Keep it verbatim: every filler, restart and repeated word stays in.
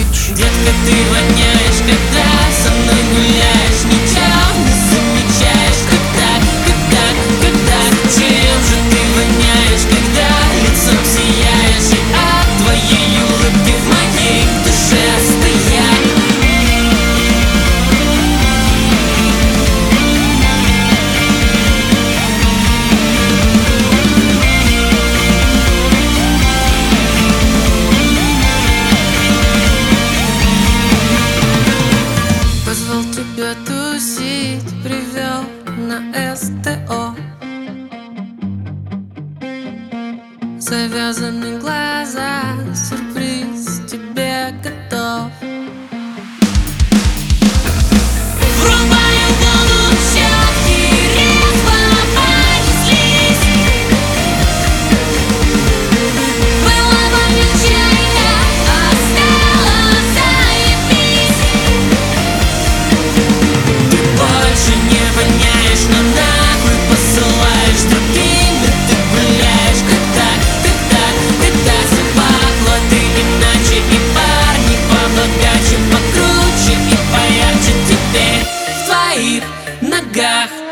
Детка, ты воняешь, когда со мной гуляешь. Ничего не замечаешь, как так, как так, как так. Чем же ты воняешь, когда лицом сияешь? И от твоей улыбки в моей душе стоять. Позвал тебя тусить, привел на СТО. Завязаны глаза, сюрприз тебе готов. Врубаю воду, щетки резво понеслись. Было бы нечаянно, а стало заебись. Ты больше не воняешь, но нахуй посылаешь. Другими ты гуляешь, как так, как так, когда запахло ты иначе. И парни побогаче, покруче и поярче теперь в твоих ногах.